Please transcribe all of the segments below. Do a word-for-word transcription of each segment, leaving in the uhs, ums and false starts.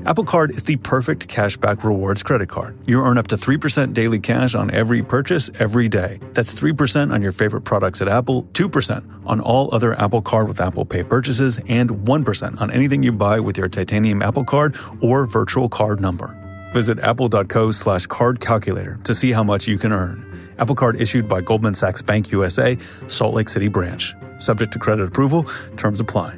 Apple Card is the perfect cashback rewards credit card. You earn up to three percent daily cash on every purchase every day. That's three percent on your favorite products at Apple, two percent on all other Apple Card with Apple Pay purchases, and one percent on anything you buy with your titanium Apple Card or virtual card number. Visit apple.co slash card calculator to see how much you can earn. Apple Card issued by Goldman Sachs Bank U S A, Salt Lake City branch. Subject to credit approval. Terms apply.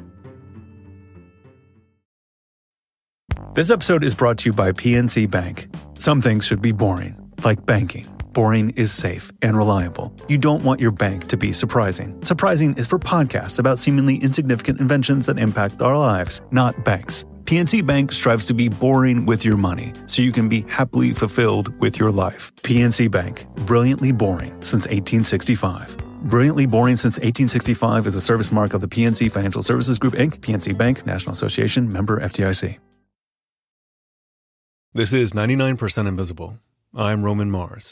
This episode is brought to you by P N C Bank. Some things should be boring, like banking. Boring is safe and reliable. You don't want your bank to be surprising. Surprising is for podcasts about seemingly insignificant inventions that impact our lives, not banks. P N C Bank strives to be boring with your money, so you can be happily fulfilled with your life. P N C Bank, brilliantly boring since eighteen sixty-five. Brilliantly Boring Since eighteen sixty-five is a service mark of the P N C Financial Services Group, Incorporated. P N C Bank, National Association, member F D I C. This is ninety-nine percent Invisible. I'm Roman Mars.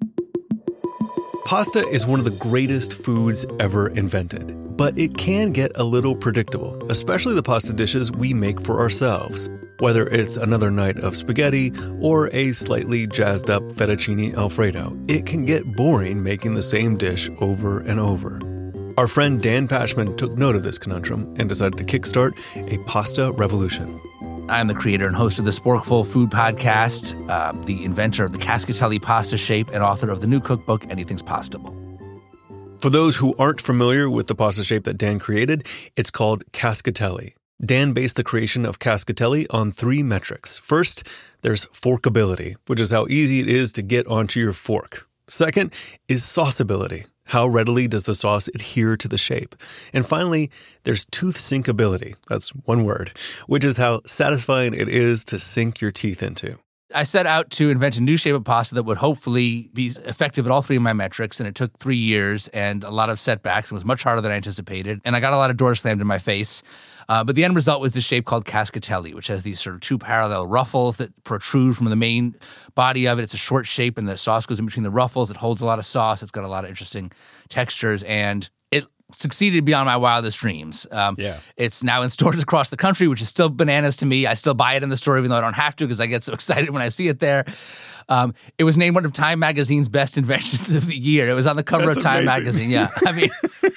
Pasta is one of the greatest foods ever invented, but it can get a little predictable, especially the pasta dishes we make for ourselves. Whether it's another night of spaghetti or a slightly jazzed up fettuccine alfredo, it can get boring making the same dish over and over. Our friend Dan Pashman took note of this conundrum and decided to kickstart a pasta revolution. I'm the creator and host of the Sporkful Food Podcast, uh, the inventor of the Cascatelli pasta shape, and author of the new cookbook, Anything's Possible. For those who aren't familiar with the pasta shape that Dan created, it's called Cascatelli. Dan based the creation of Cascatelli on three metrics. First, there's forkability, which is how easy it is to get onto your fork. Second is sauceability. How readily does the sauce adhere to the shape? And finally, there's tooth sinkability. That's one word, which is how satisfying it is to sink your teeth into. I set out to invent a new shape of pasta that would hopefully be effective at all three of my metrics, and it took three years and a lot of setbacks. It was much harder than I anticipated, and I got a lot of doors slammed in my face. Uh, but the end result was this shape called Cascatelli, which has these sort of two parallel ruffles that protrude from the main body of it. It's a short shape, and the sauce goes in between the ruffles. It holds a lot of sauce. It's got a lot of interesting textures, and it succeeded beyond my wildest dreams. Um, yeah. It's now in stores across the country, which is still bananas to me. I still buy it in the store, even though I don't have to, because I get so excited when I see it there. Um, it was named one of Time Magazine's best inventions of the year. It was on the cover That's of Time amazing. Magazine. Yeah, I mean,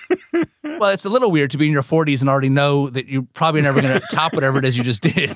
well, it's a little weird to be in your forties and already know that you're probably never going to top whatever it is you just did.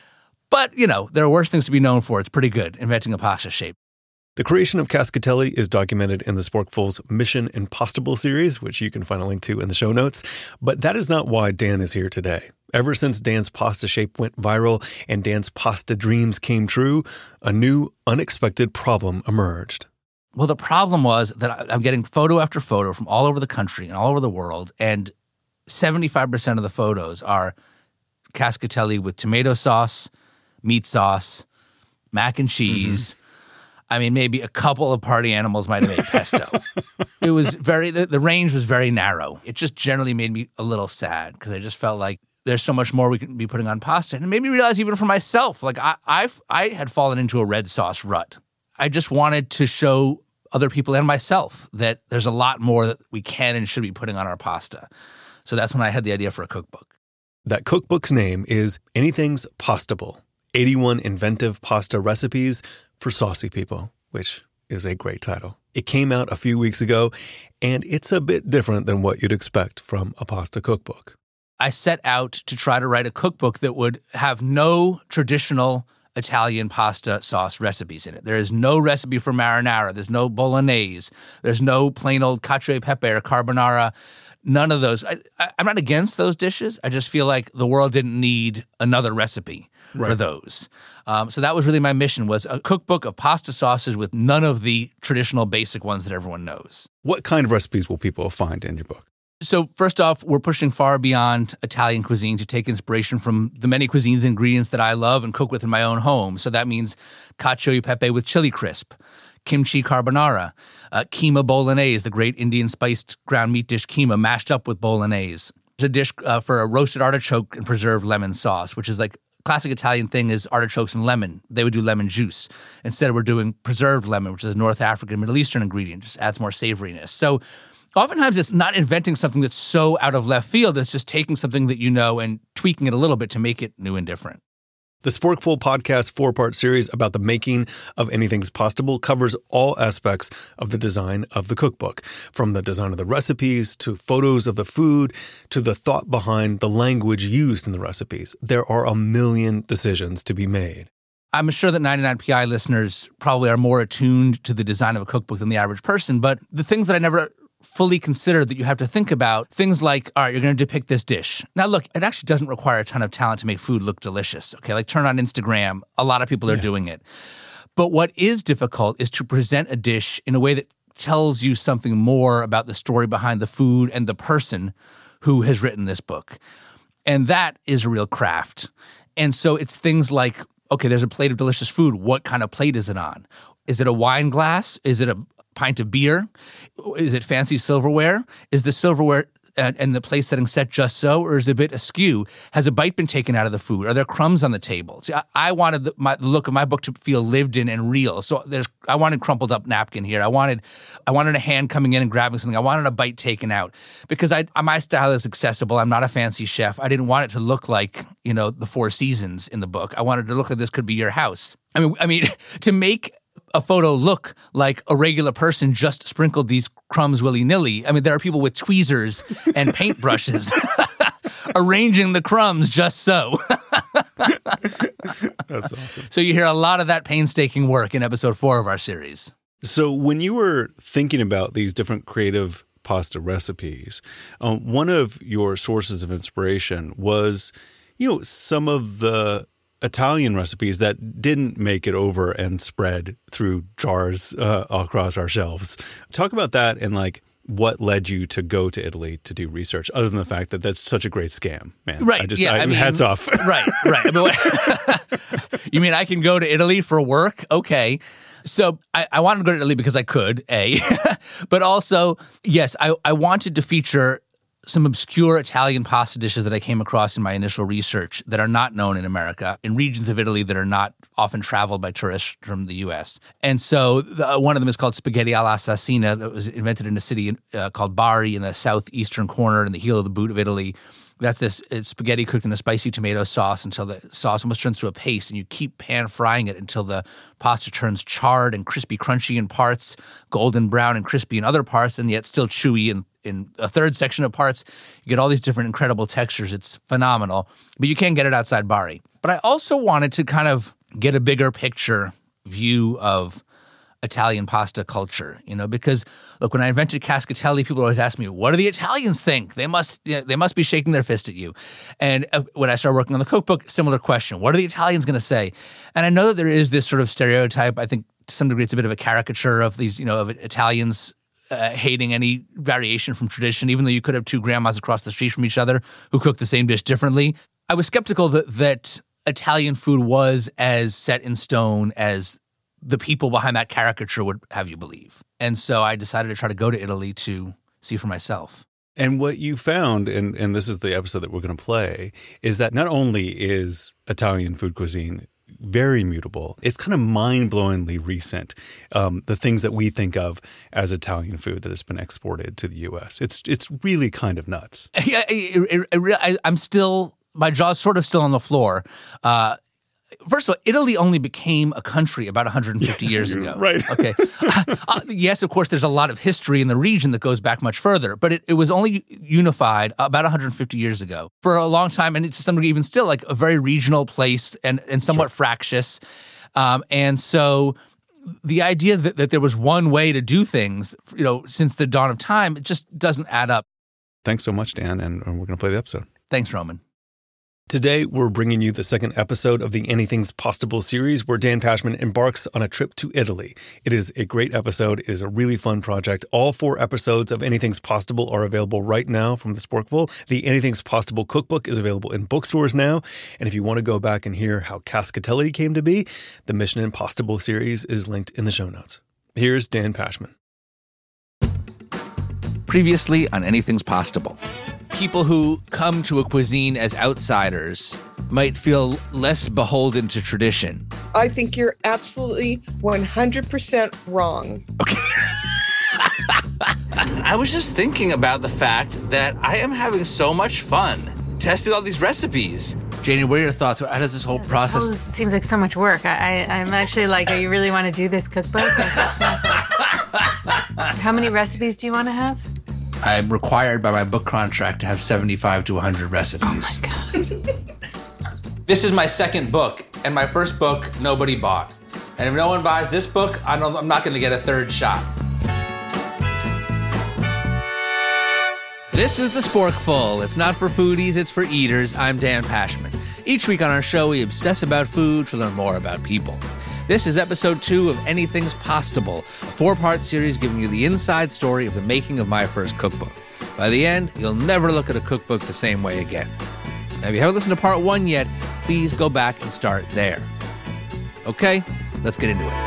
But, you know, there are worse things to be known for. It's pretty good, inventing a pasta shape. The creation of Cascatelli is documented in the Sporkful's Mission Impossible series, which you can find a link to in the show notes. But that is not why Dan is here today. Ever since Dan's pasta shape went viral and Dan's pasta dreams came true, a new, unexpected problem emerged. Well, the problem was that I'm getting photo after photo from all over the country and all over the world, and seventy-five percent of the photos are Cascatelli with tomato sauce, meat sauce, mac and cheese. Mm-hmm. I mean, maybe a couple of party animals might have made pesto. It was very, the, the range was very narrow. It just generally made me a little sad because I just felt like there's so much more we could be putting on pasta. And it made me realize even for myself, like I I've, I had fallen into a red sauce rut. I just wanted to show other people and myself that there's a lot more that we can and should be putting on our pasta. So that's when I had the idea for a cookbook. That cookbook's name is Anything's Possible, eighty-one Inventive Pasta Recipes for Saucy People, which is a great title. It came out a few weeks ago, and it's a bit different than what you'd expect from a pasta cookbook. I set out to try to write a cookbook that would have no traditional Italian pasta sauce recipes in it. There is no recipe for marinara. There's no bolognese. There's no plain old cacio e pepe or carbonara. None of those. I, I, I'm not against those dishes. I just feel like the world didn't need another recipe right. for those. Um, so that was really my mission, was a cookbook of pasta sauces with none of the traditional basic ones that everyone knows. What kind of recipes will people find in your book? So first off, we're pushing far beyond Italian cuisine to take inspiration from the many cuisines and ingredients that I love and cook with in my own home. So that means cacio e pepe with chili crisp, kimchi carbonara, uh, keema bolognese, the great Indian spiced ground meat dish keema mashed up with bolognese. There's a dish uh, for a roasted artichoke and preserved lemon sauce, which is like classic Italian thing is artichokes and lemon. They would do lemon juice. Instead, we're doing preserved lemon, which is a North African, Middle Eastern ingredient. Just adds more savoriness. So oftentimes it's not inventing something that's so out of left field. It's just taking something that you know and tweaking it a little bit to make it new and different. The Sporkful podcast four-part series about the making of Anything's Possible covers all aspects of the design of the cookbook, from the design of the recipes to photos of the food to the thought behind the language used in the recipes. There are a million decisions to be made. I'm sure that ninety-nine P I listeners probably are more attuned to the design of a cookbook than the average person, but the things that I never fully considered that you have to think about, things like, all right, you're going to depict this dish. Now, look, it actually doesn't require a ton of talent to make food look delicious, okay? Like turn on Instagram, a lot of people are yeah. doing it. But what is difficult is to present a dish in a way that tells you something more about the story behind the food and the person who has written this book. And that is a real craft. And so it's things like, okay, there's a plate of delicious food. What kind of plate is it on? Is it a wine glass? Is it a pint of beer? Is it fancy silverware? Is the silverware and, and the place setting set just so, or is it a bit askew? Has a bite been taken out of the food? Are there crumbs on the table? See, I, I wanted the, my, the look of my book to feel lived in and real. So there's, I wanted crumpled up napkin here. I wanted, I wanted a hand coming in and grabbing something. I wanted a bite taken out because I, my style is accessible. I'm not a fancy chef. I didn't want it to look like, you know, the Four Seasons in the book. I wanted it to look like this could be your house. I mean, I mean, to make a photo look like a regular person just sprinkled these crumbs willy-nilly. I mean, there are people with tweezers and paintbrushes arranging the crumbs just so. That's awesome. So you hear a lot of that painstaking work in episode four of our series. So when you were thinking about these different creative pasta recipes, um, one of your sources of inspiration was, you know, some of the Italian recipes that didn't make it over and spread through jars uh, across our shelves. Talk about that and like what led you to go to Italy to do research, other than the fact that that's such a great scam, man. Right. I just, yeah, I, I mean, hats off. Right, right. I mean, what, you mean I can go to Italy for work? Okay. So I, I wanted to go to Italy because I could, A. But also, yes, I, I wanted to feature some obscure Italian pasta dishes that I came across in my initial research that are not known in America, in regions of Italy that are not often traveled by tourists from the U S. And so the, one of them is called spaghetti all'assassina, that was invented in a city uh, called Bari in the southeastern corner in the heel of the boot of Italy. That's this it's spaghetti cooked in a spicy tomato sauce until the sauce almost turns to a paste, and you keep pan frying it until the pasta turns charred and crispy, crunchy in parts, golden brown and crispy in other parts, and yet still chewy in, in a third section of parts. You get all these different incredible textures. It's phenomenal, but you can't get it outside Bari. But I also wanted to kind of get a bigger picture view of Italian pasta culture, you know, because look, when I invented cascatelli, people always ask me, what do the Italians think? They must, you know, they must be shaking their fist at you. And uh, when I started working on the cookbook, similar question, what are the Italians going to say? And I know that there is this sort of stereotype. I think to some degree it's a bit of a caricature of these, you know, of Italians uh, hating any variation from tradition, even though you could have two grandmas across the street from each other who cook the same dish differently. I was skeptical that, that Italian food was as set in stone as the people behind that caricature would have you believe. And so I decided to try to go to Italy to see for myself. And what you found, and, and this is the episode that we're going to play, is that not only is Italian food cuisine very mutable, it's kind of mind-blowingly recent. Um, the things that we think of as Italian food that has been exported to the U S. It's it's really kind of nuts. Yeah, it, it, it, I, I'm still, my jaw's sort of still on the floor. Uh, First of all, Italy only became a country about one hundred fifty years ago. Right. Okay. uh, yes, of course, there's a lot of history in the region that goes back much further, but it, it was only unified about one hundred fifty years ago. For a long time, and to some degree even still, like a very regional place and, and somewhat sure. fractious. Um, and so the idea that, that there was one way to do things, you know, since the dawn of time, it just doesn't add up. Thanks so much, Dan, and we're going to play the episode. Thanks, Roman. Today, we're bringing you the second episode of the Anything's Possible series, where Dan Pashman embarks on a trip to Italy. It is a great episode. It is a really fun project. All four episodes of Anything's Possible are available right now from the Sporkful. The Anything's Possible cookbook is available in bookstores now. And if you want to go back and hear how cascatelli came to be, the Mission Impossible series is linked in the show notes. Here's Dan Pashman. Previously on Anything's Possible. People who come to a cuisine as outsiders might feel less beholden to tradition. I think you're absolutely one hundred percent wrong. Okay. I was just thinking about the fact that I am having so much fun testing all these recipes, Janie, what are your thoughts? How does this whole This process... whole- seems like so much work. I, I, I'm actually like, do you really want to do this cookbook? Like, it sounds like- How many recipes do you want to have? I'm required by my book contract to have seventy-five to one hundred recipes. Oh my God. This is my second book, and my first book, nobody bought. And if no one buys this book, I don't, I'm not going to get a third shot. This is The Sporkful. It's not for foodies, it's for eaters. I'm Dan Pashman. Each week on our show, we obsess about food to learn more about people. This is episode two of Anything's Postable, a four-part series giving you the inside story of the making of my first cookbook. By the end, you'll never look at a cookbook the same way again. Now, if you haven't listened to part one yet, please go back and start there. Okay, let's get into it.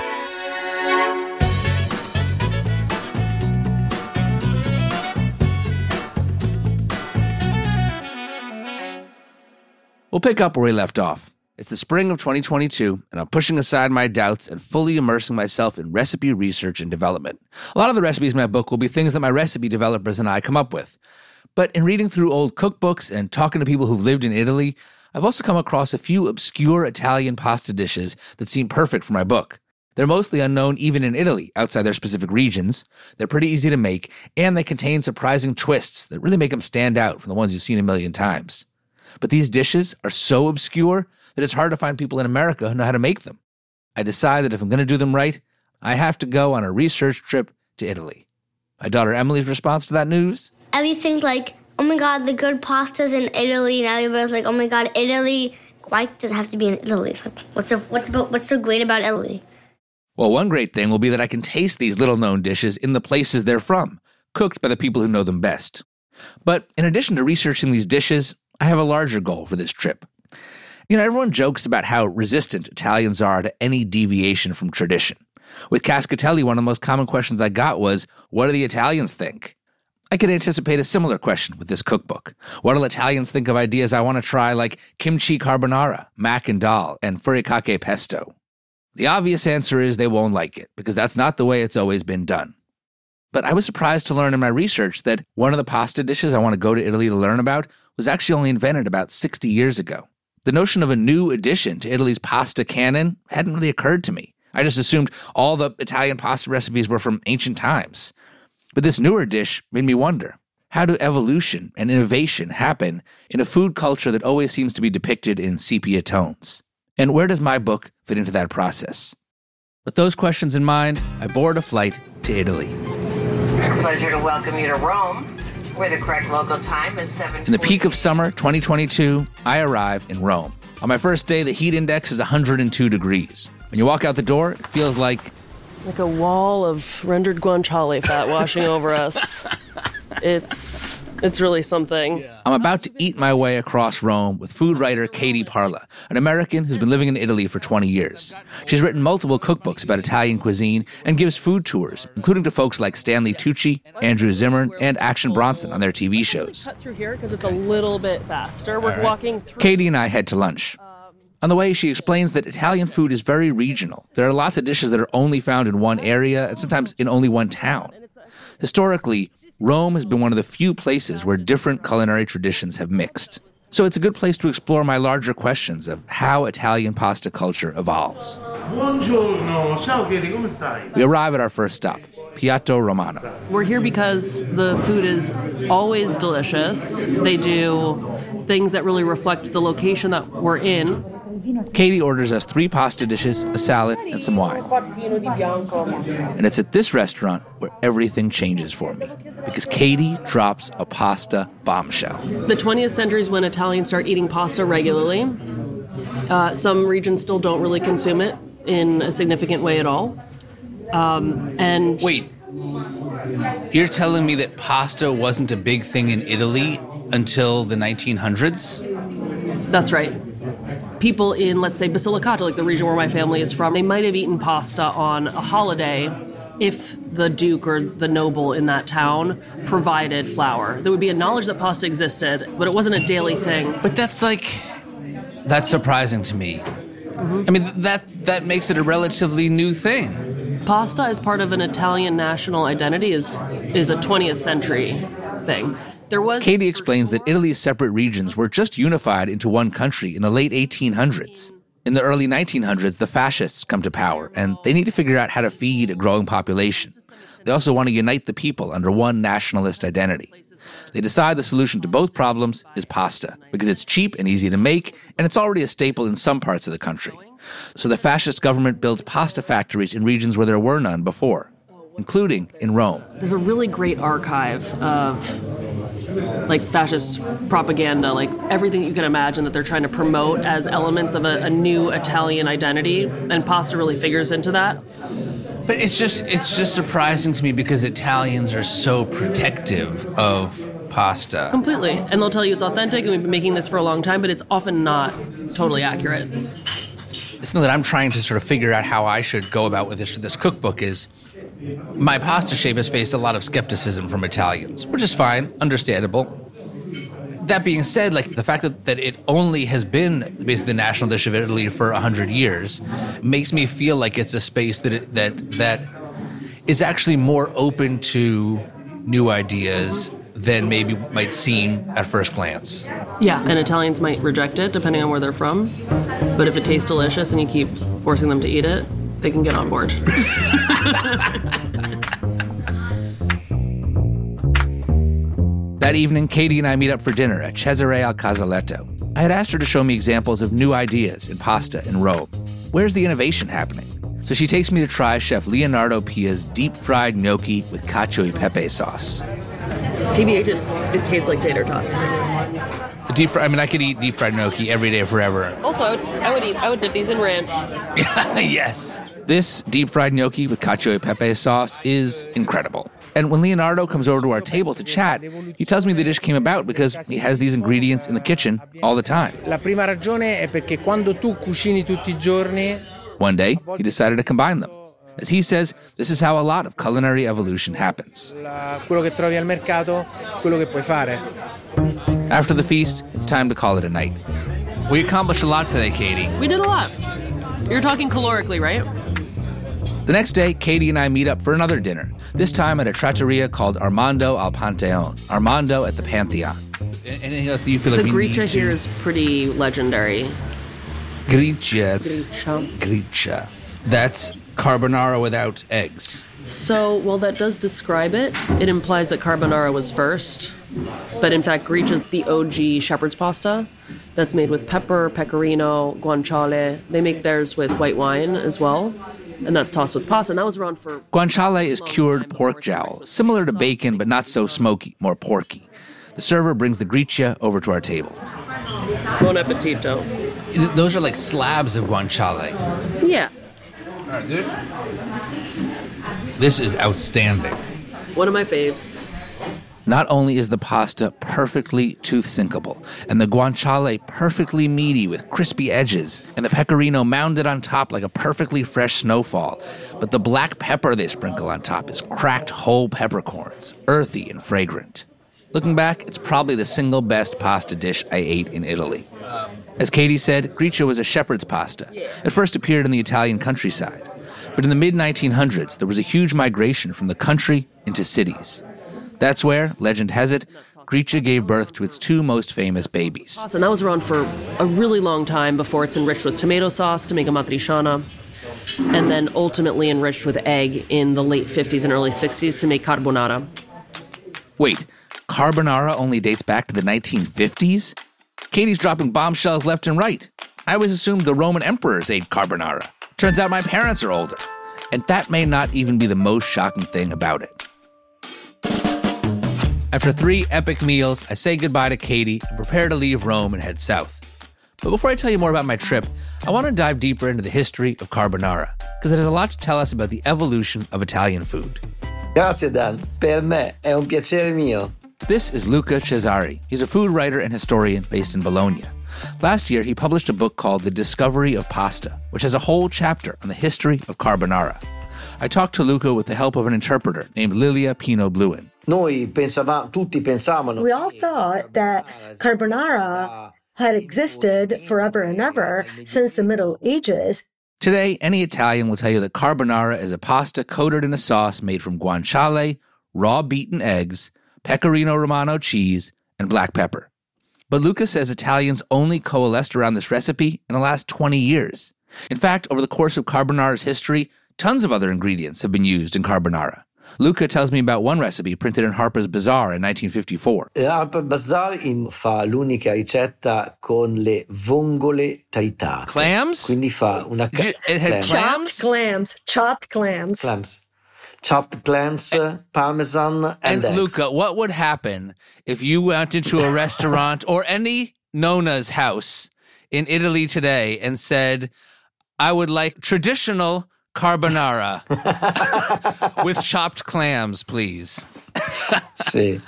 We'll pick up where we left off. It's the spring of twenty twenty-two, and I'm pushing aside my doubts and fully immersing myself in recipe research and development. A lot of the recipes in my book will be things that my recipe developers and I come up with. But in reading through old cookbooks and talking to people who've lived in Italy, I've also come across a few obscure Italian pasta dishes that seem perfect for my book. They're mostly unknown even in Italy, outside their specific regions. They're pretty easy to make, and they contain surprising twists that really make them stand out from the ones you've seen a million times. But these dishes are so obscure that it's hard to find people in America who know how to make them. I decide that if I'm going to do them right, I have to go on a research trip to Italy. My daughter Emily's response to that news? Everything like, oh my God, the good pasta's in Italy, and everybody's like, oh my God, Italy. Why does it have to be in Italy? Like, what's so, what's about, what's so great about Italy? Well, one great thing will be that I can taste these little-known dishes in the places they're from, cooked by the people who know them best. But in addition to researching these dishes, I have a larger goal for this trip. You know, everyone jokes about how resistant Italians are to any deviation from tradition. With Cascatelli, one of the most common questions I got was, what do the Italians think? I could anticipate a similar question with this cookbook. What do Italians think of ideas I want to try like kimchi carbonara, mac and dal, and furikake pesto? The obvious answer is they won't like it, because that's not the way it's always been done. But I was surprised to learn in my research that one of the pasta dishes I want to go to Italy to learn about was actually only invented about sixty years ago. The notion of a new addition to Italy's pasta canon hadn't really occurred to me. I just assumed all the Italian pasta recipes were from ancient times. But this newer dish made me wonder, how do evolution and innovation happen in a food culture that always seems to be depicted in sepia tones? And where does my book fit into that process? With those questions in mind, I board a flight to Italy. It's a pleasure to welcome you to Rome, where the correct local time is seven. In the peak of summer twenty twenty-two, I arrive in Rome. On my first day, the heat index is one hundred two degrees. When you walk out the door, it feels like... Like a wall of rendered guanciale fat washing over us. It's it's really something. I'm about to eat my way across Rome with food writer Katie Parla, an American who's been living in Italy for twenty years. She's written multiple cookbooks about Italian cuisine and gives food tours, including to folks like Stanley Tucci, Andrew Zimmern, and Action Bronson on their T V shows. Cut through here because it's a little bit faster. We're right. walking through. Katie and I head to lunch. On the way, she explains that Italian food is very regional. There are lots of dishes that are only found in one area and sometimes in only one town. Historically, Rome has been one of the few places where different culinary traditions have mixed. So it's a good place to explore my larger questions of how Italian pasta culture evolves. Buongiorno, ciao Katie, come stai? We arrive at our first stop, Piatto Romano. We're here because the food is always delicious. They do things that really reflect the location that we're in. Katie orders us three pasta dishes, a salad, and some wine. And it's at this restaurant where everything changes for me, because Katie drops a pasta bombshell. The twentieth century is when Italians start eating pasta regularly. Uh, some regions still don't really consume it in a significant way at all. Um, and Wait, you're telling me that pasta wasn't a big thing in Italy until the nineteen hundreds? That's right. People in, let's say, Basilicata, like the region where my family is from, they might have eaten pasta on a holiday if the duke or the noble in that town provided flour. There would be a knowledge that pasta existed, but it wasn't a daily thing. But that's like, that's surprising to me. Mm-hmm. I mean, that that makes it a relatively new thing. Pasta as part of an Italian national identity is is a twentieth century thing. There was Katie explains that Italy's separate regions were just unified into one country in the late eighteen hundreds. In the early nineteen hundreds, the fascists come to power, and they need to figure out how to feed a growing population. They also want to unite the people under one nationalist identity. They decide the solution to both problems is pasta, because it's cheap and easy to make, and it's already a staple in some parts of the country. So the fascist government builds pasta factories in regions where there were none before, including in Rome. There's a really great archive of like fascist propaganda, like everything you can imagine that they're trying to promote as elements of a, a new Italian identity, and pasta really figures into that. But it's just it's just surprising to me because Italians are so protective of pasta. Completely. And they'll tell you it's authentic and we've been making this for a long time, but it's often not totally accurate. The thing that I'm trying to sort of figure out how I should go about with this this cookbook is my pasta shape has faced a lot of skepticism from Italians, which is fine, understandable. That being said, like the fact that, that it only has been basically the national dish of Italy for one hundred years makes me feel like it's a space that it, that that is actually more open to new ideas than maybe might seem at first glance. Yeah, and Italians might reject it depending on where they're from. But if it tastes delicious and you keep forcing them to eat it, they can get on board. That evening, Katie and I meet up for dinner at Cesare al Casaletto. I had asked her to show me examples of new ideas in pasta in Rome. Where's the innovation happening? So she takes me to try Chef Leonardo Pia's deep-fried gnocchi with cacio e pepe sauce. T B H, it, it tastes like tater tots. Deep fry, I mean, I could eat deep-fried gnocchi every day forever. Also, I would, I would eat, I would dip these in ranch. Yes. This deep-fried gnocchi with cacio e pepe sauce is incredible. And when Leonardo comes over to our table to chat, he tells me the dish came about because he has these ingredients in the kitchen all the time. La prima ragione è perché quando tu cucini tutti I giorni. One day, he decided to combine them. As he says, this is how a lot of culinary evolution happens. Quello che trovi al mercato, quello che puoi fare. After the feast, it's time to call it a night. We accomplished a lot today, Katie. We did a lot. You're talking calorically, right? The next day, Katie and I meet up for another dinner, this time at a trattoria called Armando al Pantheon. Armando at the Pantheon. Anything else that you feel like the we need to... The gricia here is pretty legendary. Gricia. Gricia. Gricia. That's carbonara without eggs. So, while that does describe it, it implies that carbonara was first. But in fact, gricia is the O G shepherd's pasta that's made with pepper, pecorino, guanciale. They make theirs with white wine as well. And that's tossed with pasta. And that was around for... Guanciale is cured pork jowl, similar to bacon, but not so smoky, more porky. The server brings the gricia over to our table. Buon appetito. Those are like slabs of guanciale. Yeah. All right, this, this is outstanding. One of my faves. Not only is the pasta perfectly tooth-sinkable, and the guanciale perfectly meaty with crispy edges, and the pecorino mounded on top like a perfectly fresh snowfall, but the black pepper they sprinkle on top is cracked whole peppercorns, earthy and fragrant. Looking back, it's probably the single best pasta dish I ate in Italy. As Katie said, gricia was a shepherd's pasta. It first appeared in the Italian countryside. But in the mid nineteen hundreds, there was a huge migration from the country into cities. That's where, legend has it, gricia gave birth to its two most famous babies. And that was around for a really long time before it's enriched with tomato sauce to make a matriciana, and then ultimately enriched with egg in the late fifties and early sixties to make carbonara. Wait, carbonara only dates back to the nineteen fifties? Katie's dropping bombshells left and right. I always assumed the Roman emperors ate carbonara. Turns out my parents are older. And that may not even be the most shocking thing about it. After three epic meals, I say goodbye to Katie and prepare to leave Rome and head south. But before I tell you more about my trip, I want to dive deeper into the history of carbonara, because it has a lot to tell us about the evolution of Italian food. Grazie, Dan. Per me è un piacere mio. This is Luca Cesari. He's a food writer and historian based in Bologna. Last year, he published a book called The Discovery of Pasta, which has a whole chapter on the history of carbonara. I talked to Luca with the help of an interpreter named Lilia Pino-Bluin. Noi pensavamo, tutti pensavano. We all thought that carbonara had existed forever and ever since the Middle Ages. Today, any Italian will tell you that carbonara is a pasta coated in a sauce made from guanciale, raw beaten eggs, Pecorino Romano cheese, and black pepper. But Luca says Italians only coalesced around this recipe in the last twenty years. In fact, over the course of carbonara's history, tons of other ingredients have been used in carbonara. Luca tells me about one recipe printed in Harper's Bazaar in nineteen fifty-four. Harper's Bazaar in, fa l'unica ricetta con le vongole tritate. Clams? Quindi fa una... Ca- it had clams? Chopped clams. Chopped clams. Clams. Chopped clams, and, parmesan, and, and eggs. Luca, what would happen if you went into a restaurant or any Nona's house in Italy today and said, I would like traditional carbonara with chopped clams, please? Sì.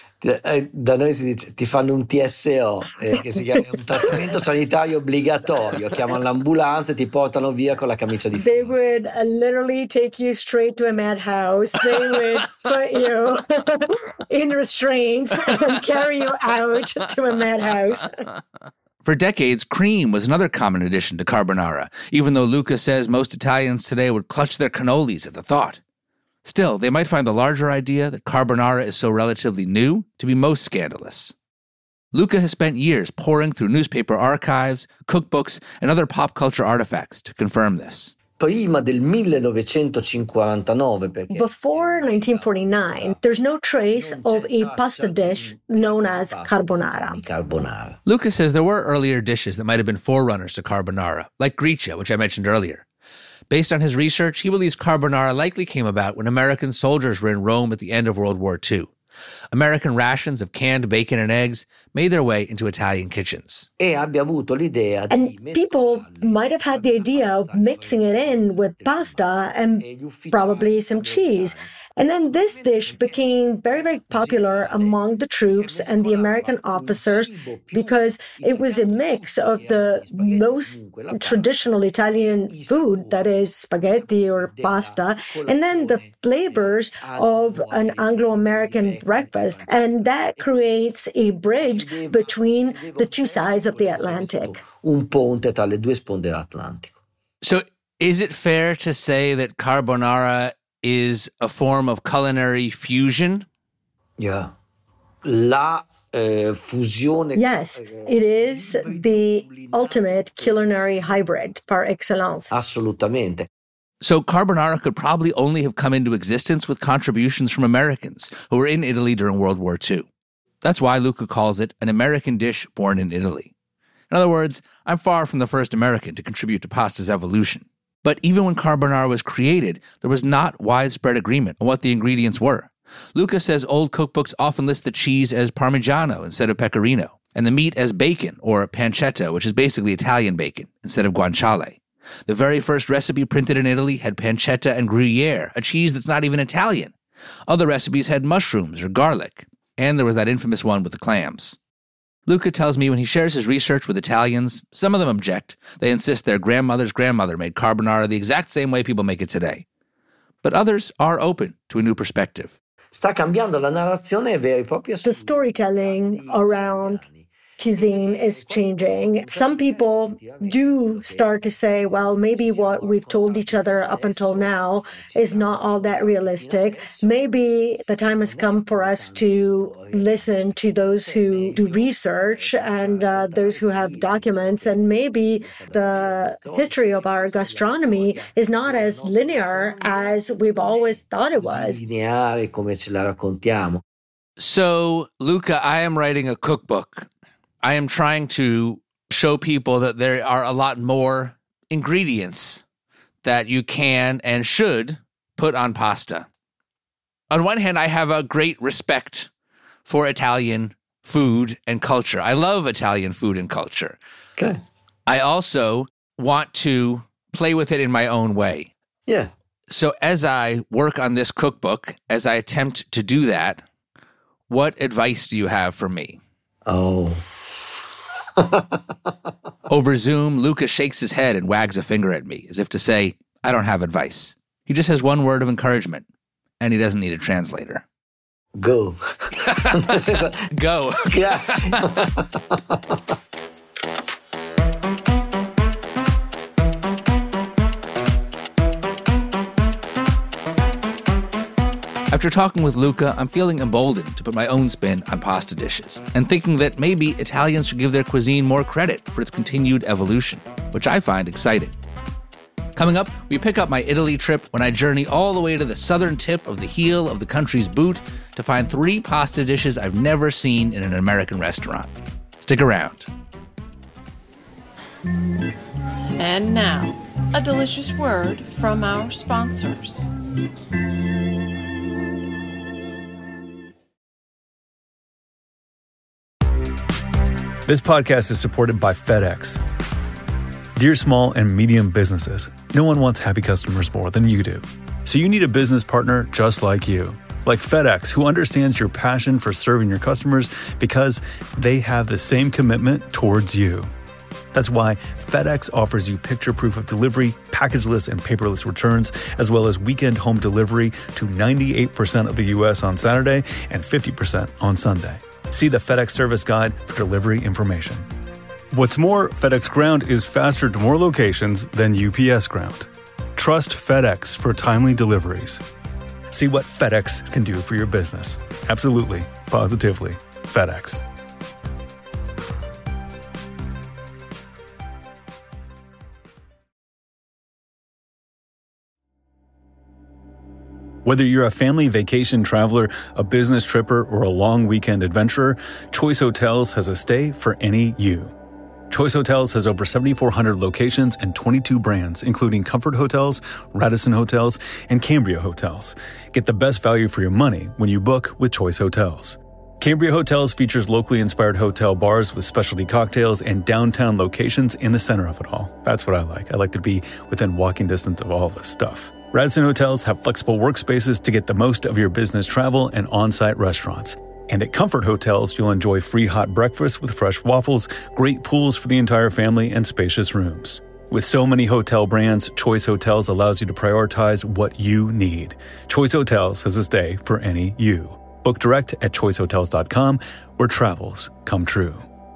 Da noi si dice ti fanno un T S O, eh, che si chiama un trattamento sanitario obbligatorio. Chiamano l'ambulanza e ti portano via con la camicia di They would uh, literally take you straight to a madhouse. They would put you in restraints and carry you out to a madhouse. For decades, cream was another common addition to carbonara, even though Luca says most Italians today would clutch their cannolis at the thought. Still, they might find the larger idea that carbonara is so relatively new to be most scandalous. Luca has spent years poring through newspaper archives, cookbooks, and other pop culture artifacts to confirm this. Prima del millenovecentocinquantanove, perché Before nineteen forty-nine, there's no trace of a pasta dish known as carbonara. Carbonara. Luca says there were earlier dishes that might have been forerunners to carbonara, like gricia, which I mentioned earlier. Based on his research, he believes carbonara likely came about when American soldiers were in Rome at the end of World War Two. American rations of canned bacon and eggs made their way into Italian kitchens. E abbia avuto l'idea di And people might have had the idea of mixing it in with pasta and probably some cheese. And then this dish became very, very popular among the troops and the American officers because it was a mix of the most traditional Italian food, that is spaghetti or pasta, and then the flavors of an Anglo-American breakfast. And that creates a bridge between the two sides of the Atlantic. Un ponte tra le due sponde dell'Atlantico. So is it fair to say that carbonara is a form of culinary fusion? Yeah. La uh, fusione. Yes, it is the ultimate culinary hybrid par excellence. Assolutamente. So carbonara could probably only have come into existence with contributions from Americans who were in Italy during World War Two. That's why Luca calls it an American dish born in Italy. In other words, I'm far from the first American to contribute to pasta's evolution. But even when carbonara was created, there was not widespread agreement on what the ingredients were. Luca says old cookbooks often list the cheese as Parmigiano instead of Pecorino, and the meat as bacon, or pancetta, which is basically Italian bacon, instead of guanciale. The very first recipe printed in Italy had pancetta and Gruyere, a cheese that's not even Italian. Other recipes had mushrooms or garlic, and there was that infamous one with the clams. Luca tells me when he shares his research with Italians, some of them object. They insist their grandmother's grandmother made carbonara the exact same way people make it today. But others are open to a new perspective. Sta cambiando la narrazione vera e propria. The storytelling around cuisine is changing. Some people do start to say, well, maybe what we've told each other up until now is not all that realistic. Maybe the time has come for us to listen to those who do research and uh, those who have documents. And maybe the history of our gastronomy is not as linear as we've always thought it was. Lineare come ce la raccontiamo. So, Luca, I am writing a cookbook. I am trying to show people that there are a lot more ingredients that you can and should put on pasta. On one hand, I have a great respect for Italian food and culture. I love Italian food and culture. Okay. I also want to play with it in my own way. Yeah. So as I work on this cookbook, as I attempt to do that, what advice do you have for me? Oh. Over Zoom, Luca shakes his head and wags a finger at me, as if to say, I don't have advice. He just has one word of encouragement, and he doesn't need a translator. Go. Go. Yeah. I After talking with Luca, I'm feeling emboldened to put my own spin on pasta dishes and thinking that maybe Italians should give their cuisine more credit for its continued evolution, which I find exciting. Coming up, we pick up my Italy trip when I journey all the way to the southern tip of the heel of the country's boot to find three pasta dishes I've never seen in an American restaurant. Stick around. And now, a delicious word from our sponsors. This podcast is supported by FedEx. Dear small and medium businesses, no one wants happy customers more than you do. So you need a business partner just like you. Like FedEx, who understands your passion for serving your customers because they have the same commitment towards you. That's why FedEx offers you picture proof of delivery, packageless and paperless returns, as well as weekend home delivery to ninety-eight percent of the U S on Saturday and fifty percent on Sunday. See the FedEx service guide for delivery information. What's more, FedEx Ground is faster to more locations than U P S Ground. Trust FedEx for timely deliveries. See what FedEx can do for your business. Absolutely, positively, FedEx. Whether you're a family vacation traveler, a business tripper, or a long weekend adventurer, Choice Hotels has a stay for any you. Choice Hotels has over seventy-four hundred locations and twenty-two brands, including Comfort Hotels, Radisson Hotels, and Cambria Hotels. Get the best value for your money when you book with Choice Hotels. Cambria Hotels features locally inspired hotel bars with specialty cocktails and downtown locations in the center of it all. That's what I like. I like to be within walking distance of all this stuff. Radisson Hotels have flexible workspaces to get the most of your business travel and on-site restaurants. And at Comfort Hotels, you'll enjoy free hot breakfast with fresh waffles, great pools for the entire family, and spacious rooms. With so many hotel brands, Choice Hotels allows you to prioritize what you need. Choice Hotels has a stay for any you. Book direct at choice hotels dot com, where travels come true.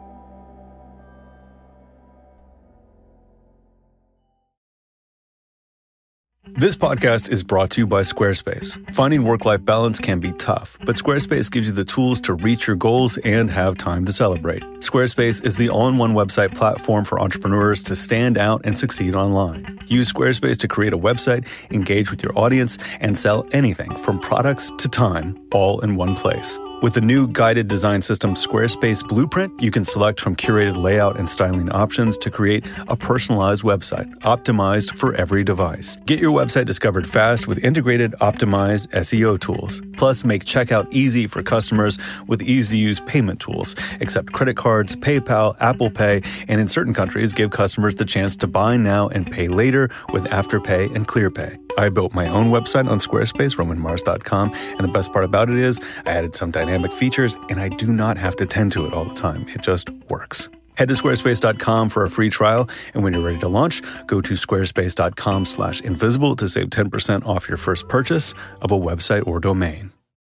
This podcast is brought to you by Squarespace. Finding work-life balance can be tough, but Squarespace gives you the tools to reach your goals and have time to celebrate. Squarespace is the all-in-one website platform for entrepreneurs to stand out and succeed online. Use Squarespace to create a website, engage with your audience, and sell anything from products to time, all in one place. With the new guided design system Squarespace Blueprint, you can select from curated layout and styling options to create a personalized website, optimized for every device. Get your website discovered fast with integrated, optimized S E O tools. Plus, make checkout easy for customers with easy-to-use payment tools. Accept credit cards, PayPal, Apple Pay, and in certain countries, give customers the chance to buy now and pay later with Afterpay and ClearPay. I built my own website on Squarespace, roman mars dot com, and the best part about it is I added some dynamic features, and I do not have to tend to it all the time. It just works. Head to squarespace dot com for a free trial, and when you're ready to launch, go to squarespace dot com slash invisible to save ten percent off your first purchase of a website or domain.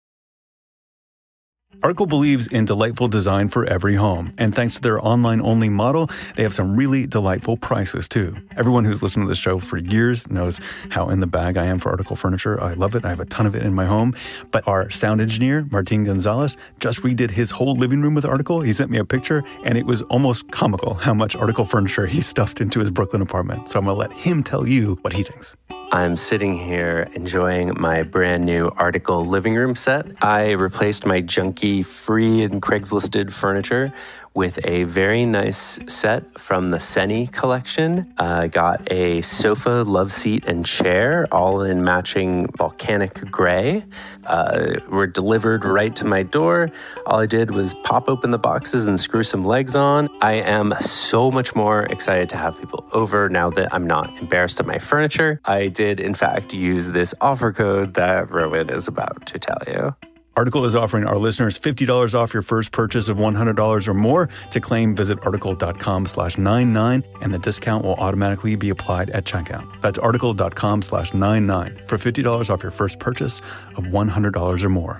Article believes in delightful design for every home, and thanks to their online-only model, they have some really delightful prices, too. Everyone who's listened to this show for years knows how in the bag I am for Article furniture. I love it. I have a ton of it in my home. But our sound engineer, Martin Gonzalez, just redid his whole living room with Article. He sent me a picture, and it was almost comical how much Article furniture he stuffed into his Brooklyn apartment. So I'm going to let him tell you what he thinks. I'm sitting here enjoying my brand new Article living room set. I replaced my junky free and Craigslisted furniture with a very nice set from the Seni collection. I uh, got a sofa, love seat, and chair, all in matching volcanic gray. Uh, were delivered right to my door. All I did was pop open the boxes and screw some legs on. I am so much more excited to have people over now that I'm not embarrassed of my furniture. I did, in fact, use this offer code that Rowan is about to tell you. Article is offering our listeners fifty dollars off your first purchase of one hundred dollars or more. To claim, visit article dot com slash ninety-nine, and the discount will automatically be applied at checkout. That's article dot com slash ninety-nine for fifty dollars off your first purchase of one hundred dollars or more.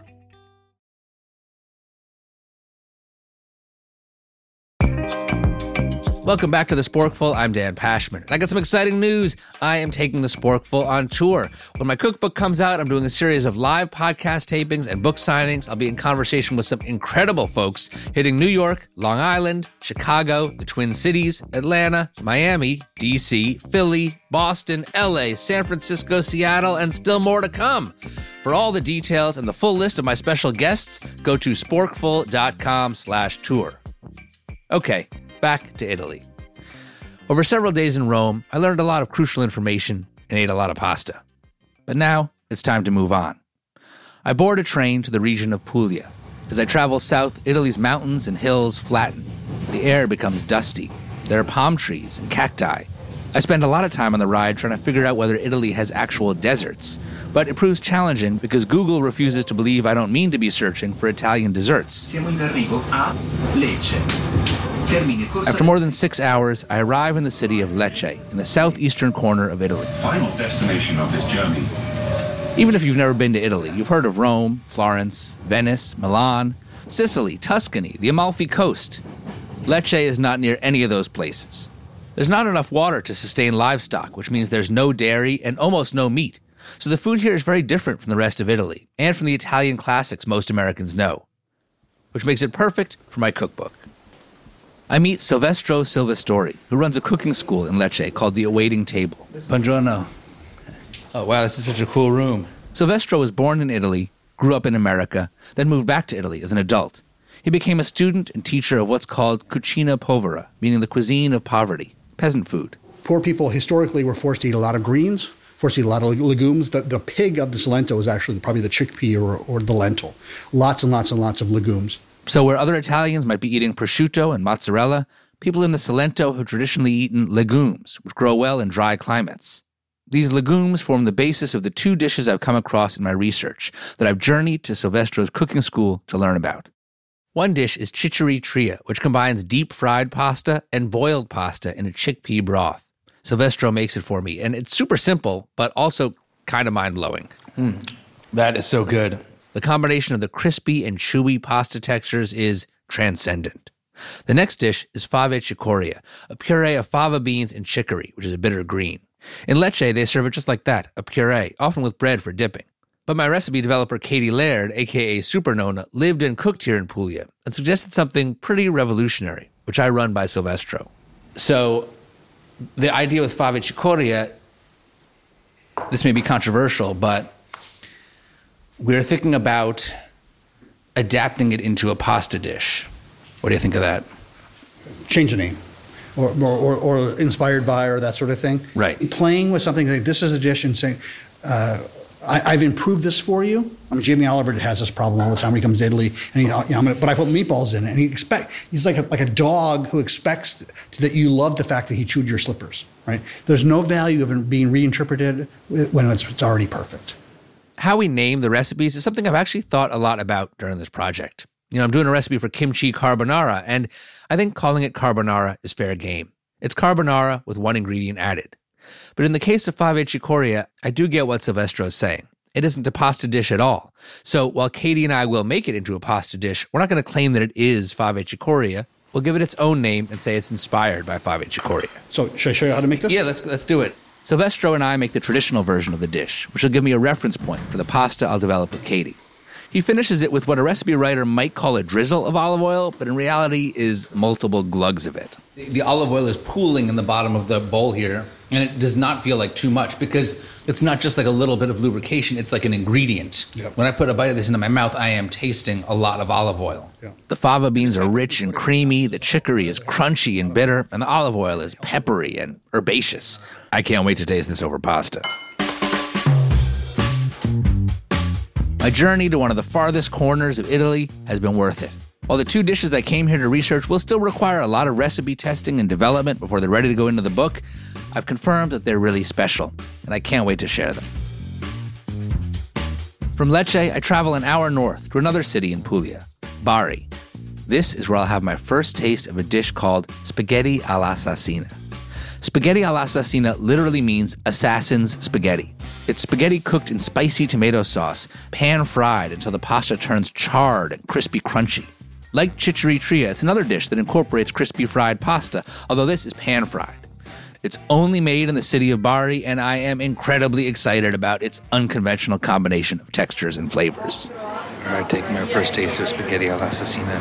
Welcome back to The Sporkful. I'm Dan Pashman. And I got some exciting news. I am taking The Sporkful on tour. When my cookbook comes out, I'm doing a series of live podcast tapings and book signings. I'll be in conversation with some incredible folks hitting New York, Long Island, Chicago, the Twin Cities, Atlanta, Miami, D C, Philly, Boston, L A, San Francisco, Seattle, and still more to come. For all the details and the full list of my special guests, go to sporkful.com slash tour. Okay. Back to Italy. Over several days in Rome, I learned a lot of crucial information and ate a lot of pasta. But now, it's time to move on. I board a train to the region of Puglia. As I travel south, Italy's mountains and hills flatten. The air becomes dusty. There are palm trees and cacti. I spend a lot of time on the ride trying to figure out whether Italy has actual deserts. But it proves challenging because Google refuses to believe I don't mean to be searching for Italian desserts. Siamo in arrivo a Lecce. After more than six hours, I arrive in the city of Lecce, in the southeastern corner of Italy. Final destination of this journey. Even if you've never been to Italy, you've heard of Rome, Florence, Venice, Milan, Sicily, Tuscany, the Amalfi Coast. Lecce is not near any of those places. There's not enough water to sustain livestock, which means there's no dairy and almost no meat. So the food here is very different from the rest of Italy, and from the Italian classics most Americans know, which makes it perfect for my cookbook. I meet Silvestro Silvestori, who runs a cooking school in Lecce called The Awaiting Table. Buongiorno. Oh, wow, this is such a cool room. Silvestro was born in Italy, grew up in America, then moved back to Italy as an adult. He became a student and teacher of what's called cucina povera, meaning the cuisine of poverty, peasant food. Poor people historically were forced to eat a lot of greens, forced to eat a lot of legumes. The, the pig of the Salento is actually probably the chickpea or, or the lentil. Lots and lots and lots of legumes. So where other Italians might be eating prosciutto and mozzarella, people in the Salento have traditionally eaten legumes, which grow well in dry climates. These legumes form the basis of the two dishes I've come across in my research that I've journeyed to Silvestro's cooking school to learn about. One dish is chichiri tria, which combines deep-fried pasta and boiled pasta in a chickpea broth. Silvestro makes it for me, and it's super simple, but also kind of mind-blowing. Mm, that is so good. The combination of the crispy and chewy pasta textures is transcendent. The next dish is fave cicoria, a puree of fava beans and chicory, which is a bitter green. In Lecce, they serve it just like that, a puree, often with bread for dipping. But my recipe developer Katie Laird, a k a. Supernona, lived and cooked here in Puglia and suggested something pretty revolutionary, which I run by Silvestro. So the idea with fave cicoria, this may be controversial, but we're thinking about adapting it into a pasta dish. What do you think of that? Change the name. Or, or, or inspired by, or that sort of thing. Right. Playing with something like this is a dish and saying, uh, I, I've improved this for you. I mean, Jamie Oliver has this problem all the time when he comes to Italy, and he, you know, I'm gonna, but I put meatballs in it, and he expect he's like a, like a dog who expects that you love the fact that he chewed your slippers. Right? There's no value of it being reinterpreted when it's, it's already perfect. How we name the recipes is something I've actually thought a lot about during this project. You know, I'm doing a recipe for kimchi carbonara, and I think calling it carbonara is fair game. It's carbonara with one ingredient added. But in the case of fave cicoria, I do get what Silvestro's saying. It isn't a pasta dish at all. So while Katie and I will make it into a pasta dish, we're not going to claim that it is fave cicoria. We'll give it its own name and say it's inspired by fave cicoria. So should I show you how to make this? Yeah, let's let's do it. Silvestro and I make the traditional version of the dish, which will give me a reference point for the pasta I'll develop with Katie. He finishes it with what a recipe writer might call a drizzle of olive oil, but in reality is multiple glugs of it. The, the olive oil is pooling in the bottom of the bowl here, and it does not feel like too much because it's not just like a little bit of lubrication, it's like an ingredient. Yep. When I put a bite of this into my mouth, I am tasting a lot of olive oil. Yep. The fava beans are rich and creamy, the chicory is crunchy and bitter, and the olive oil is peppery and herbaceous. I can't wait to taste this over pasta. My journey to one of the farthest corners of Italy has been worth it. While the two dishes I came here to research will still require a lot of recipe testing and development before they're ready to go into the book, I've confirmed that they're really special, and I can't wait to share them. From Lecce, I travel an hour north to another city in Puglia, Bari. This is where I'll have my first taste of a dish called spaghetti all'assassina. Spaghetti all'assassina literally means assassin's spaghetti. It's spaghetti cooked in spicy tomato sauce, pan-fried until the pasta turns charred and crispy crunchy. Like chicheritria, it's another dish that incorporates crispy fried pasta, although this is pan-fried. It's only made in the city of Bari, and I am incredibly excited about its unconventional combination of textures and flavors. All right, taking my first taste of spaghetti all'assassina.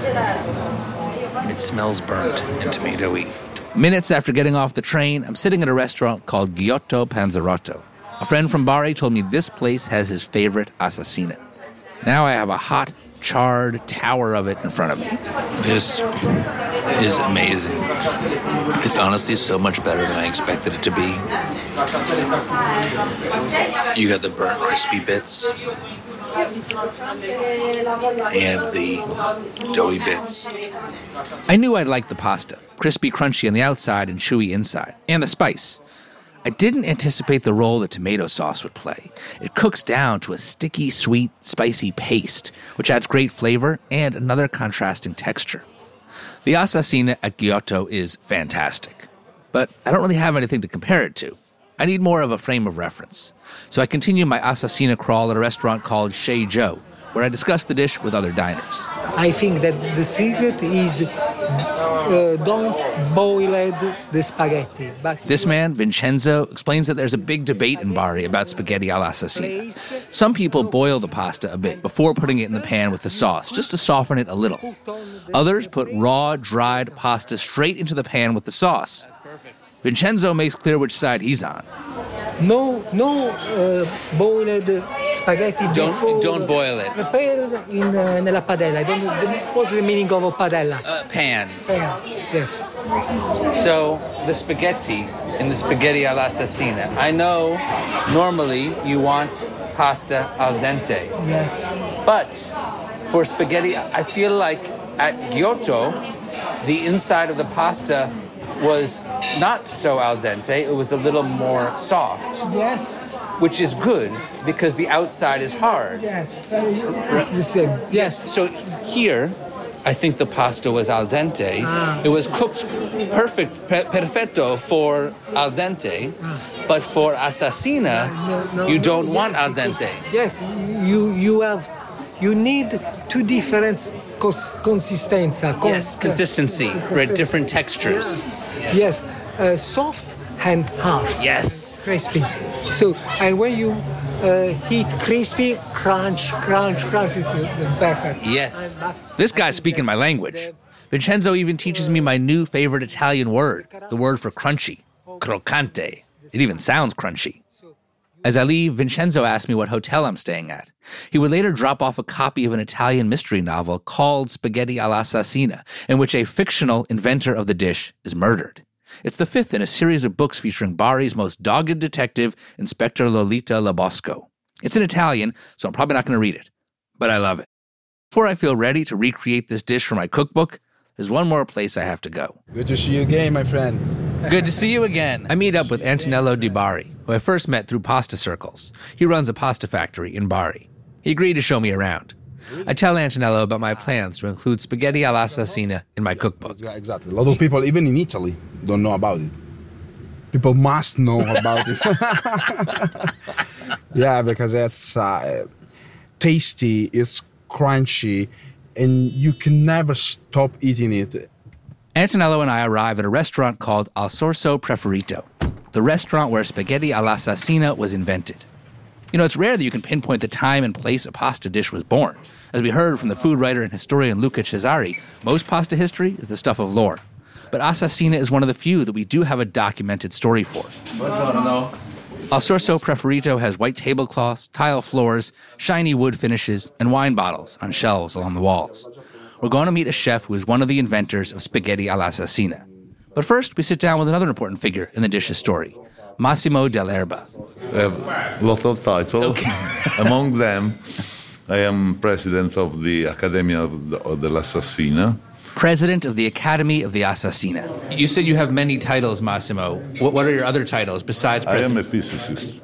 It smells burnt and tomatoey. Minutes after getting off the train, I'm sitting at a restaurant called Giotto Panzerotto. A friend from Bari told me this place has his favorite assassina. Now I have a hot, charred tower of it in front of me. This is amazing. It's honestly so much better than I expected it to be. You got the burnt, crispy bits and the doughy bits. I knew I'd like the pasta, crispy, crunchy on the outside and chewy inside, and the spice. I didn't anticipate the role that tomato sauce would play. It cooks down to a sticky, sweet, spicy paste, which adds great flavor and another contrasting texture. The assassina at Giotto is fantastic, but I don't really have anything to compare it to. I need more of a frame of reference. So I continue my assassina crawl at a restaurant called Chez Joe, where I discuss the dish with other diners. I think that the secret is uh, don't boil the spaghetti. But this man, Vincenzo, explains that there's a big debate in Bari about spaghetti all'assassina. Some people boil the pasta a bit before putting it in the pan with the sauce, just to soften it a little. Others put raw, dried pasta straight into the pan with the sauce. Vincenzo makes clear which side he's on. No, no uh, boiled spaghetti don't, before. Don't boil it. Prepare in uh, nella padella. I don't know, what's the meaning of a padella? Uh, pan. Pan, yes. So, the spaghetti in the spaghetti all'assassina. I know normally you want pasta al dente. Yes. But for spaghetti, I feel like at Giotto, the inside of the pasta was not so al dente, it was a little more soft. Yes. Which is good because the outside is hard. Yes, it's the same. Yes. So here, I think the pasta was al dente. Ah. It was cooked perfect, per- perfetto for al dente, ah. But for assassina, no, no, you don't no, want yes, al dente. Yes, you you have, you need two different cons- consistenza. Con- yes, consistency, right? Different textures. Yes, yes. Uh, soft and hard. Yes. Crispy. So, and when you uh, eat crispy, crunch, crunch, crunch, it's uh, perfect. Yes. This guy's speaking my language. Vincenzo even teaches me my new favorite Italian word, the word for crunchy, croccante. It even sounds crunchy. As I leave, Vincenzo asks me what hotel I'm staying at. He would later drop off a copy of an Italian mystery novel called Spaghetti all'assassina, in which a fictional inventor of the dish is murdered. It's the fifth in a series of books featuring Bari's most dogged detective, Inspector Lolita Labosco. It's in Italian, so I'm probably not going to read it, but I love it. Before I feel ready to recreate this dish for my cookbook, there's one more place I have to go. Good to see you again, my friend. Good to see you again. I meet up with Antonello Di Bari, who I first met through Pasta Circles. He runs a pasta factory in Bari. He agreed to show me around. I tell Antonello about my plans to include spaghetti all'assassina in my cookbook. Exactly. A lot of people, even in Italy, don't know about it. People must know about it. Yeah, because it's uh, tasty, it's crunchy, and you can never stop eating it. Antonello and I arrive at a restaurant called Al Sorso Preferito, the restaurant where spaghetti all'assassina was invented. You know, it's rare that you can pinpoint the time and place a pasta dish was born. As we heard from the food writer and historian Luca Cesari, most pasta history is the stuff of lore. But assassina is one of the few that we do have a documented story for. Buongiorno. Al Sorso Preferito has white tablecloths, tile floors, shiny wood finishes, and wine bottles on shelves along the walls. We're going to meet a chef who is one of the inventors of spaghetti all'assassina. But first, we sit down with another important figure in the dish's story, Massimo Dell'Erba. I have a lot of titles. Okay. Among them, I am president of the Accademia of the, of the L'Assassina. President of the Academy of the Assassina. You said you have many titles, Massimo. What, what are your other titles besides president? I am a physicist.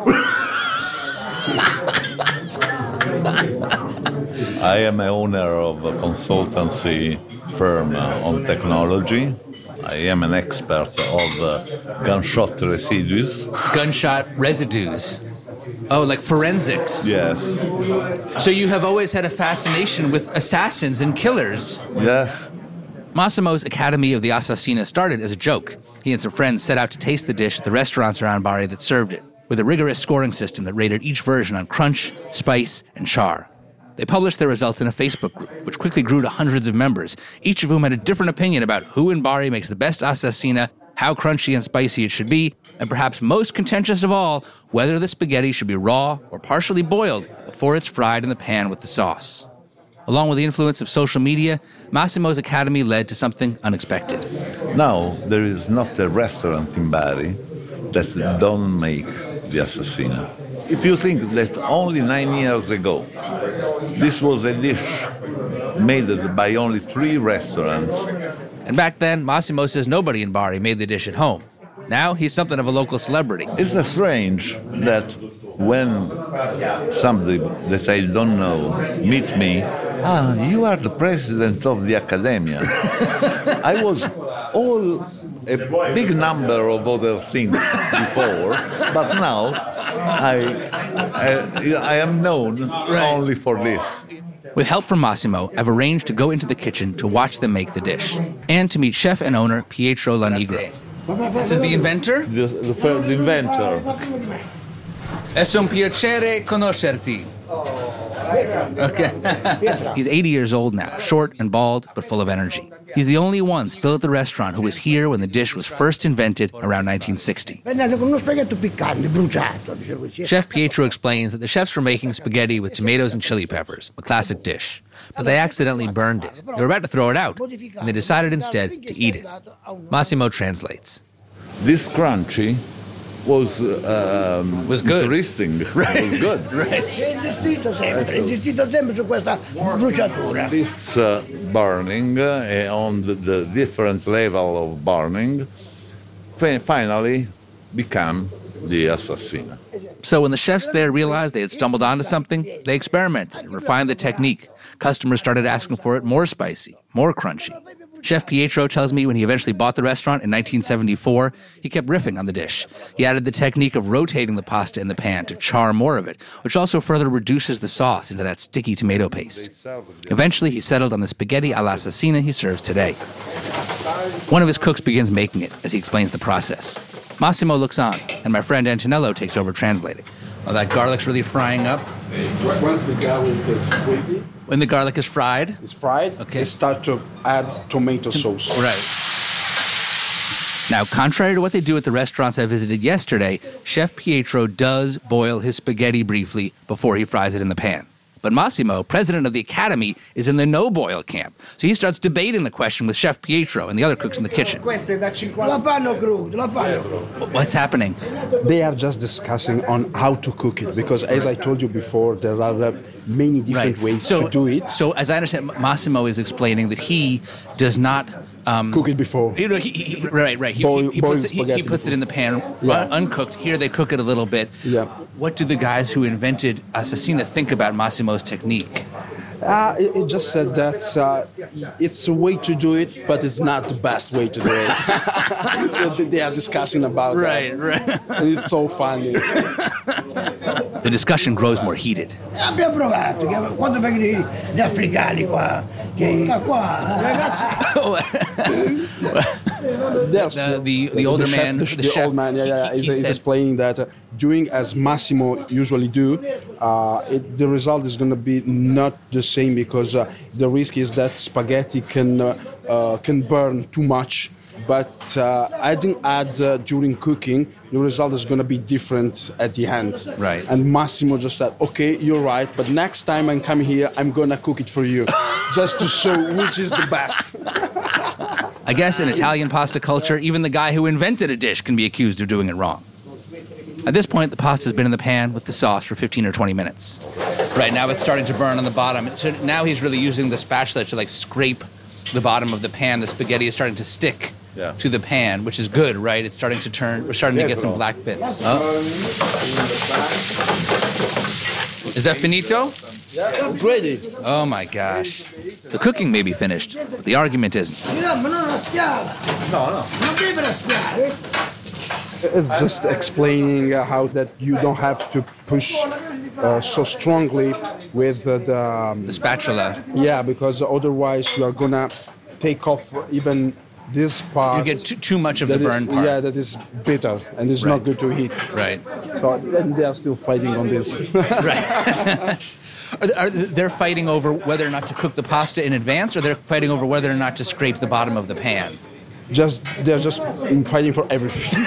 I am a owner of a consultancy firm on technology. I am an expert of uh, gunshot residues. Gunshot residues. Oh, like forensics. Yes. So you have always had a fascination with assassins and killers. Yes. Massimo's Academy of the Assassina started as a joke. He and some friends set out to taste the dish at the restaurants around Bari that served it, with a rigorous scoring system that rated each version on crunch, spice, and char. They published their results in a Facebook group, which quickly grew to hundreds of members, each of whom had a different opinion about who in Bari makes the best assassina, how crunchy and spicy it should be, and perhaps most contentious of all, whether the spaghetti should be raw or partially boiled before it's fried in the pan with the sauce. Along with the influence of social media, Massimo's Academy led to something unexpected. Now, there is not a restaurant in Bari that don't make the assassina. If you think that only nine years ago, this was a dish made by only three restaurants. And back then, Massimo says nobody in Bari made the dish at home. Now he's something of a local celebrity. It's a strange that when somebody that I don't know meet me, ah, you are the president of the Accademia. I was all a big number of other things before, but now I, I, I am known right. only for this. With help from Massimo, I've arranged to go into the kitchen to watch them make the dish, and to meet chef and owner Pietro Lanigro. This is the inventor? The, the, the inventor. È un piacere conoscerti. Okay. He's eighty years old now, short and bald, but full of energy. He's the only one still at the restaurant who was here when the dish was first invented around nineteen sixty. Chef Pietro explains that the chefs were making spaghetti with tomatoes and chili peppers, a classic dish. But they accidentally burned it. They were about to throw it out, and they decided instead to eat it. Massimo translates. This crunchy was um, was good. Interesting. Right. It was good. Right. This uh, burning uh, on the, the different level of burning fa- finally became the assassina. So when the chefs there realized they had stumbled onto something, they experimented and refined the technique. Customers started asking for it more spicy, more crunchy. Chef Pietro tells me when he eventually bought the restaurant in nineteen seventy-four, he kept riffing on the dish. He added the technique of rotating the pasta in the pan to char more of it, which also further reduces the sauce into that sticky tomato paste. Eventually, he settled on the spaghetti all'assassina he serves today. One of his cooks begins making it as he explains the process. Massimo looks on, and my friend Antonello takes over translating. Oh, that garlic's really frying up. Once the garlic is fried, when the garlic is fried, it's fried. Okay, they start to add tomato to- sauce. Right. Now, contrary to what they do at the restaurants I visited yesterday, Chef Pietro does boil his spaghetti briefly before he fries it in the pan. But Massimo, president of the Academy, is in the no-boil camp. So he starts debating the question with Chef Pietro and the other cooks in the kitchen. What's happening? They are just discussing on how to cook it, because as I told you before, there are uh, many different right. ways so, to do it. So as I understand, Massimo is explaining that he does not... Um, cook it before. You know, he, he, right, right. He, boil, he, he, boil puts, it, he, he puts it in the pan yeah. un- uncooked. Here they cook it a little bit. Yeah. What do the guys who invented Assassina think about Massimo's technique? Uh, it, it just said that uh, it's a way to do it, but it's not the best way to do it. So they are discussing about right, that. Right, right. And it's so funny. The discussion grows more heated. Abbiamo provato, quando vengono gli africani qua, che qua, the, the, the older the chef, man, the, the, the chef, old man, yeah, yeah, he, is, he is said, explaining that uh, doing as Massimo usually do, uh, it, the result is going to be not the same, because uh, the risk is that spaghetti can uh, uh, can burn too much. But uh, adding add uh, during cooking, the result is going to be different at the end. Right. And Massimo just said, okay, you're right, but next time I come here, I'm going to cook it for you, just to show which is the best. I guess in Italian pasta culture, even the guy who invented a dish can be accused of doing it wrong. At this point, the pasta's been in the pan with the sauce for fifteen or twenty minutes. Right, now it's starting to burn on the bottom. So now he's really using the spatula to like scrape the bottom of the pan. The spaghetti is starting to stick yeah. to the pan, which is good, right? It's starting to turn, we're starting to get some black bits. Oh. Is that finito? Yeah, it's ready. Oh my gosh. The cooking may be finished, but the argument isn't. It's just explaining uh, how that you don't have to push uh, so strongly with uh, the, um, the spatula. Yeah, because otherwise you are gonna take off even this part. You get too, too much of the is, burn part. Yeah, that is bitter and it's Right. not good to eat. Right. So and they are still fighting on this. Right. Are, are, they're fighting over whether or not to cook the pasta in advance, or they're fighting over whether or not to scrape the bottom of the pan? Just they're just fighting for everything.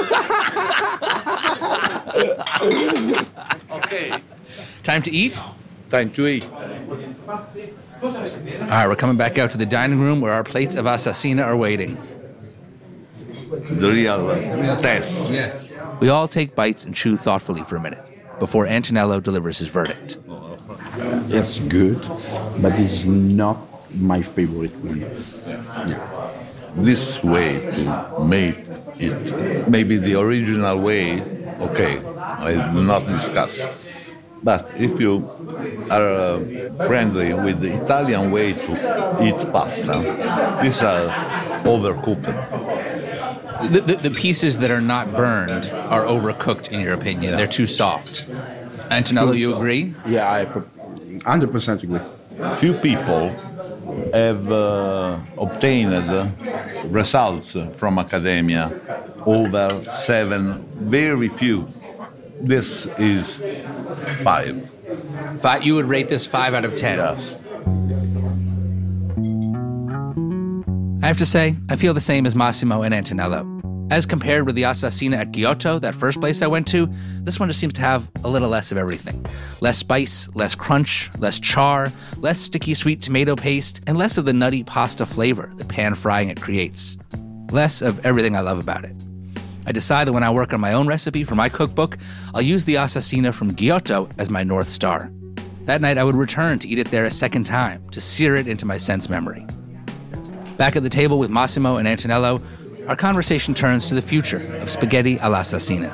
Okay. Time to eat? Time to eat. All right, we're coming back out to the dining room where our plates of assassina are waiting. The real test. Yes. We all take bites and chew thoughtfully for a minute before Antonello delivers his verdict. It's good, but it's not my favorite one. Yeah. This way to make it, maybe the original way, okay, I will not discuss. But if you are uh, friendly with the Italian way to eat pasta, these are overcooked. The, the, the pieces that are not burned are overcooked, in your opinion. They're too soft. Antonello, you agree? Yeah, I one hundred percent agree. Few people have uh, obtained results from academia over seven, very few. This is five. Five. You would rate this five out of ten? Yes. I have to say, I feel the same as Massimo and Antonello. As compared with the Assassina at Giotto, that first place I went to, this one just seems to have a little less of everything. Less spice, less crunch, less char, less sticky sweet tomato paste, and less of the nutty pasta flavor that pan frying it creates. Less of everything I love about it. I decide that when I work on my own recipe for my cookbook, I'll use the Assassina from Giotto as my North Star. That night I would return to eat it there a second time, to sear it into my sense memory. Back at the table with Massimo and Antonello, our conversation turns to the future of spaghetti all'assassina.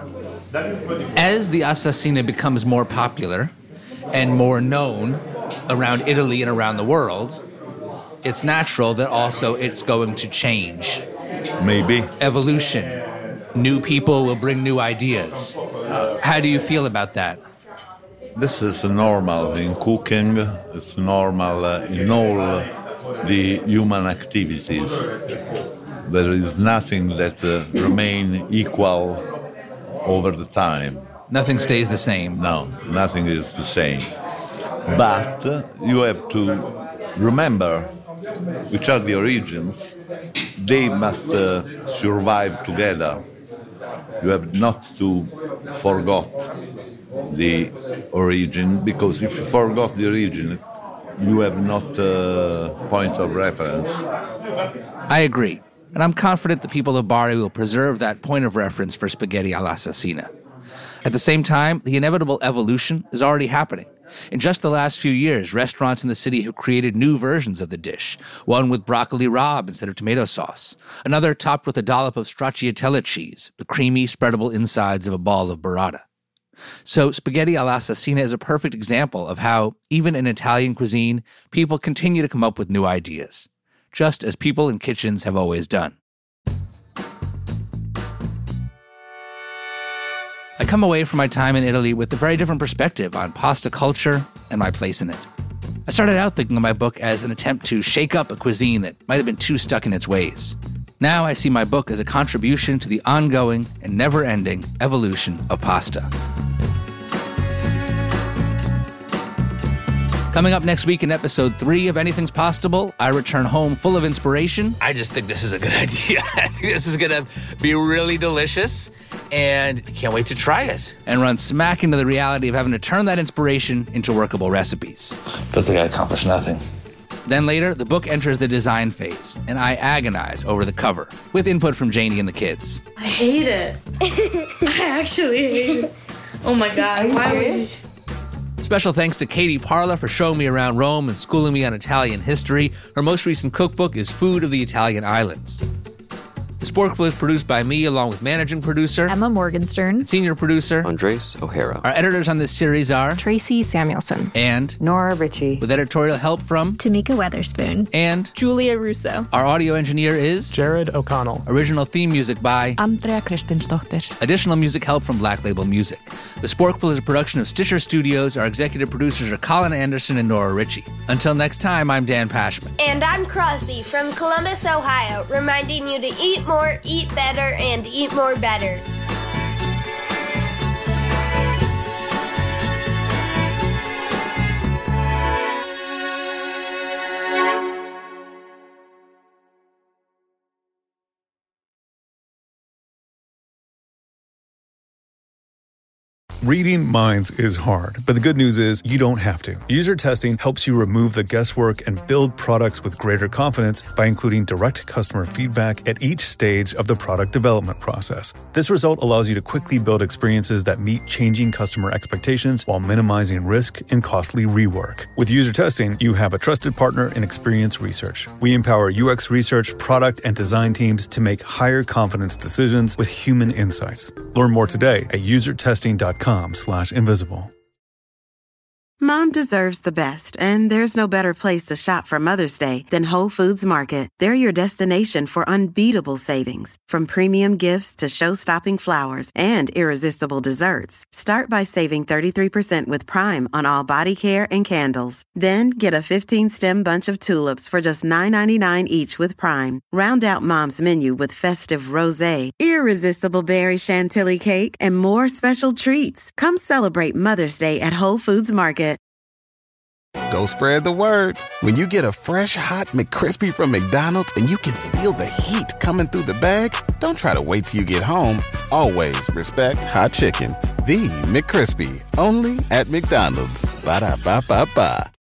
As the assassina becomes more popular and more known around Italy and around the world, it's natural that also it's going to change. Maybe. Evolution. New people will bring new ideas. How do you feel about that? This is normal in cooking. It's normal uh, in all the human activities. There is nothing that uh, remains equal over the time. Nothing stays the same. No, nothing is the same. But uh, you have to remember which are the origins. They must uh, survive together. You have not to forget the origin, because if you forgot the origin, you have not a point of reference. I agree. And I'm confident the people of Bari will preserve that point of reference for spaghetti all'assassina. At the same time, the inevitable evolution is already happening. In just the last few years, restaurants in the city have created new versions of the dish, one with broccoli rabe instead of tomato sauce, another topped with a dollop of stracciatella cheese, the creamy, spreadable insides of a ball of burrata. So spaghetti all'assassina is a perfect example of how, even in Italian cuisine, people continue to come up with new ideas, just as people in kitchens have always done. I come away from my time in Italy with a very different perspective on pasta culture and my place in it. I started out thinking of my book as an attempt to shake up a cuisine that might have been too stuck in its ways. Now I see my book as a contribution to the ongoing and never-ending evolution of pasta. Coming up next week in episode three of Anything's Possible, I return home full of inspiration. I just think this is a good idea. I think this is going to be really delicious, and I can't wait to try it. And run smack into the reality of having to turn that inspiration into workable recipes. Feels like I accomplished nothing. Then later, the book enters the design phase, and I agonize over the cover, with input from Janie and the kids. I hate it. I actually hate it. Oh my God. Why would you? Special thanks to Katie Parla for showing me around Rome and schooling me on Italian history. Her most recent cookbook is Food of the Italian Islands. The Sporkful is produced by me, along with managing producer Emma Morgenstern, senior producer Andres O'Hara. Our editors on this series are Tracy Samuelson and Nora Ritchie, with editorial help from Tamika Weatherspoon and Julia Russo. Our audio engineer is Jared O'Connell. Original theme music by Andrea Kristinsdottir. Additional music help from Black Label Music. The Sporkful is a production of Stitcher Studios. Our executive producers are Colin Anderson and Nora Ritchie. Until next time, I'm Dan Pashman. And I'm Crosby from Columbus, Ohio, reminding you to eat more, eat better, and eat more better. Reading minds is hard, but the good news is you don't have to. User testing helps you remove the guesswork and build products with greater confidence by including direct customer feedback at each stage of the product development process. This result allows you to quickly build experiences that meet changing customer expectations while minimizing risk and costly rework. With user testing, you have a trusted partner in Experience Research. We empower U X research, product, and design teams to make higher confidence decisions with human insights. Learn more today at user testing dot com. slash invisible. Mom deserves the best, and there's no better place to shop for Mother's Day than Whole Foods Market. They're your destination for unbeatable savings, from premium gifts to show-stopping flowers and irresistible desserts. Start by saving thirty-three percent with Prime on all body care and candles. Then get a fifteen-stem bunch of tulips for just nine ninety-nine each with Prime. Round out Mom's menu with festive rosé, irresistible berry chantilly cake, and more special treats. Come celebrate Mother's Day at Whole Foods Market. Go spread the word. When you get a fresh, hot McCrispy from McDonald's and you can feel the heat coming through the bag, don't try to wait till you get home. Always respect hot chicken. The McCrispy, only at McDonald's. Ba-da-ba-ba-ba.